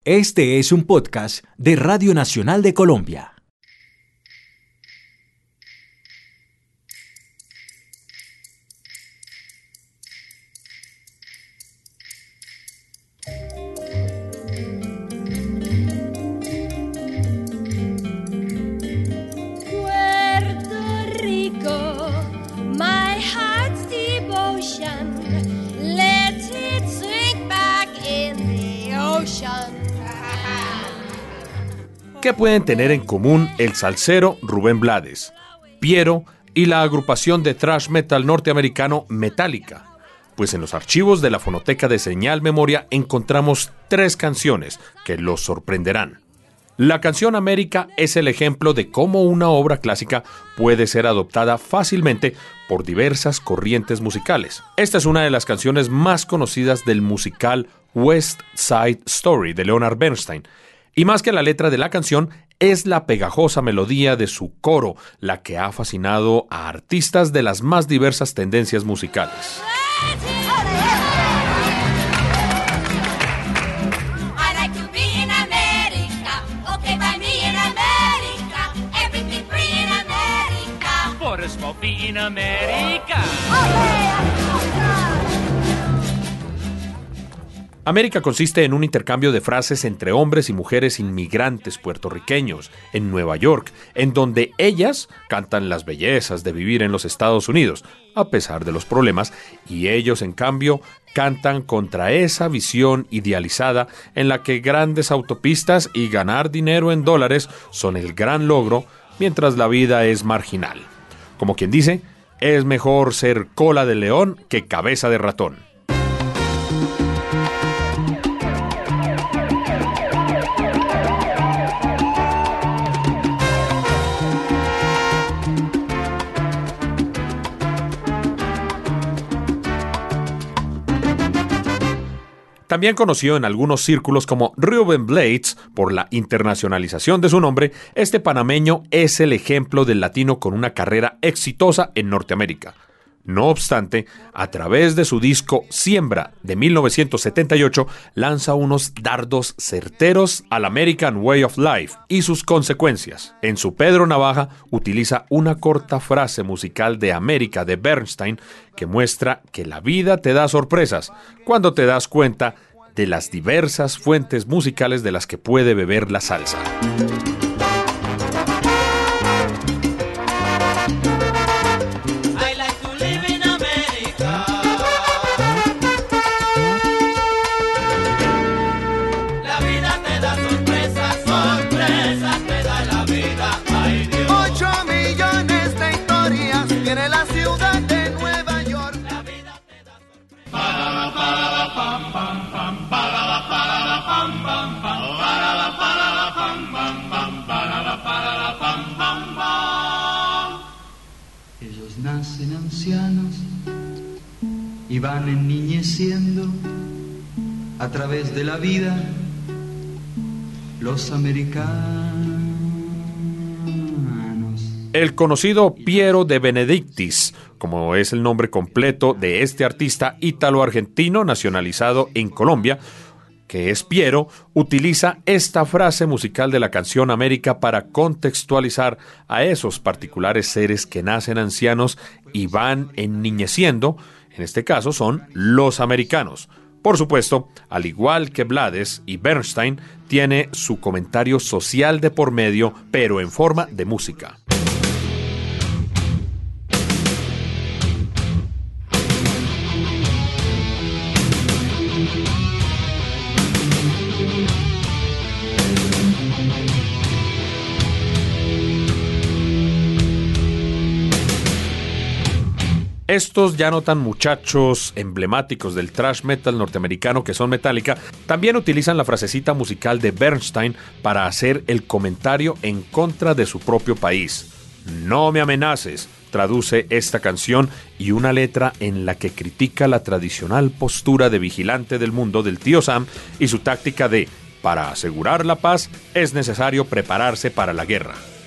Este es un podcast de Radio Nacional de Colombia. Puerto Rico, my heart's devotion, let it sink back in the ocean. ¿Qué pueden tener en común el salsero Rubén Blades, Piero y la agrupación de thrash metal norteamericano Metallica? Pues en los archivos de la Fonoteca de Señal Memoria encontramos 3 canciones que los sorprenderán. La canción América es el ejemplo de cómo una obra clásica puede ser adoptada fácilmente por diversas corrientes musicales. Esta es una de las canciones más conocidas del musical West Side Story de Leonard Bernstein. Y más que la letra de la canción, es la pegajosa melodía de su coro la que ha fascinado a artistas de las más diversas tendencias musicales. América consiste en un intercambio de frases entre hombres y mujeres inmigrantes puertorriqueños en Nueva York, en donde ellas cantan las bellezas de vivir en los Estados Unidos, a pesar de los problemas, y ellos, en cambio, cantan contra esa visión idealizada en la que grandes autopistas y ganar dinero en dólares son el gran logro, mientras la vida es marginal. Como quien dice, es mejor ser cola de león que cabeza de ratón. También conocido en algunos círculos como Rubén Blades por la internacionalización de su nombre, este panameño es el ejemplo del latino con una carrera exitosa en Norteamérica. No obstante, a través de su disco Siembra de 1978, lanza unos dardos certeros al American Way of Life y sus consecuencias. En su Pedro Navaja utiliza una corta frase musical de América de Bernstein que muestra que la vida te da sorpresas cuando te das cuenta de las diversas fuentes musicales de las que puede beber la salsa. Ellos nacen ancianos y van enniñeciendo a través de la vida los americanos. El conocido Piero de Benedictis, como es el nombre completo de este artista ítalo-argentino nacionalizado en Colombia, que es Piero, utiliza esta frase musical de la canción América para contextualizar a esos particulares seres que nacen ancianos y van enniñeciendo, en este caso son los americanos. Por supuesto, al igual que Blades y Bernstein, tiene su comentario social de por medio, pero en forma de música. Estos ya no tan muchachos emblemáticos del thrash metal norteamericano que son Metallica, también utilizan la frasecita musical de Bernstein para hacer el comentario en contra de su propio país. No me amenaces, traduce esta canción, y una letra en la que critica la tradicional postura de vigilante del mundo del tío Sam y su táctica de, para asegurar la paz, es necesario prepararse para la guerra.